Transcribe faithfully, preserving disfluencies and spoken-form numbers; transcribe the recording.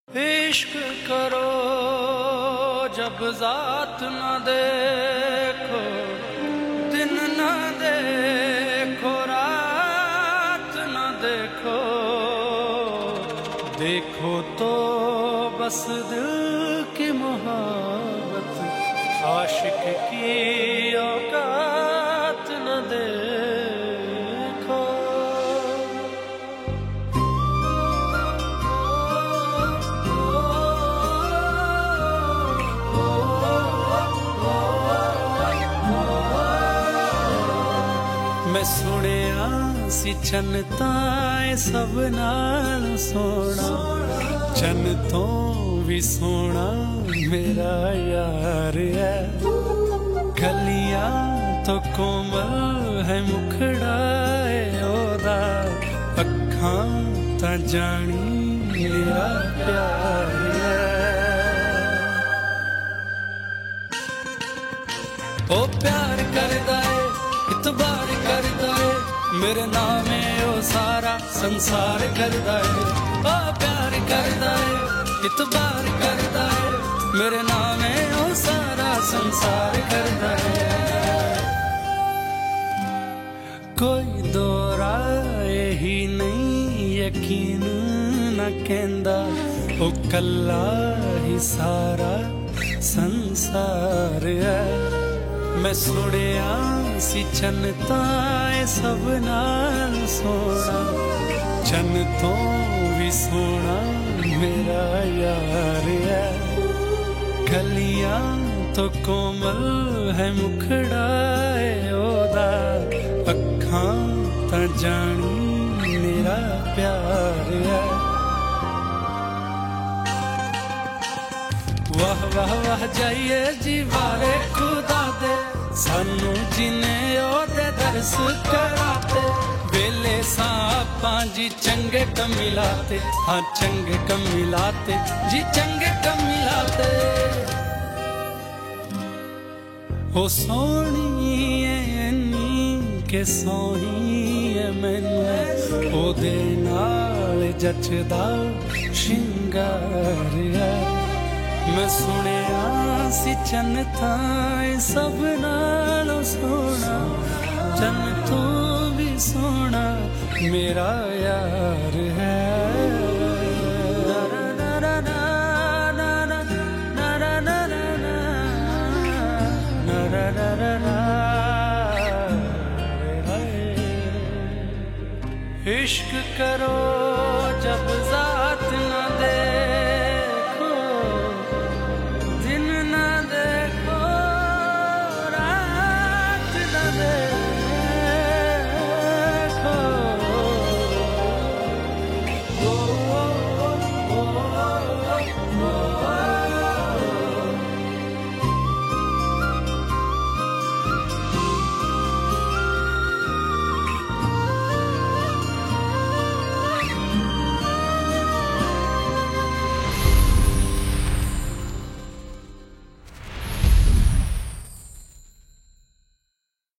इश्क करो जब जात न देखो, दिन न देखो, रात न देखो, देखो तो बस दिल की मोहब्बत, आशिक की औकात न देखो। मैं सुनिया सी चन ताए सब नाल सोना, चन तो भी सोना मेरा यार है। गलियां तो कोमल है मुखड़ा ओदा, अखां ता जानी मेरा प्यार है। ओ प्यार करदा है इतबार करदा है, मेरे नामे ओ सारा संसार करदा है। ओ प्यार करदा है इतबार करदा है, मेरे नामे ओ सारा संसार करदा है। कोई दो राय ही नहीं यकीन न कहंदा, ओ कल्ला ही सारा संसार है। मैं सुनिया सी चन ताए सब नाल सोना, चन तो भी सोना मेरा यार है। गलियां तो कोमल है मुखड़ा ओदा, अखां ता जानी मेरा प्यार है। वाह वाह वाह जाइए जी वारे खुदा दे, सानू जिने ओदे दर्स कराते। वेले सापां जी चंगे कम मिलाते, हाँ चंगे कम मिलाते जी चंगे कम मिलाते। ओ सोहनी ऐनी के सोहनी है मैनू, ओदे नाल जचदा शिंगार है। मैं सुनिया सी चन ताए सब नालों सोना, चन तो भी सोना मेरा यार है। इश्क करो जब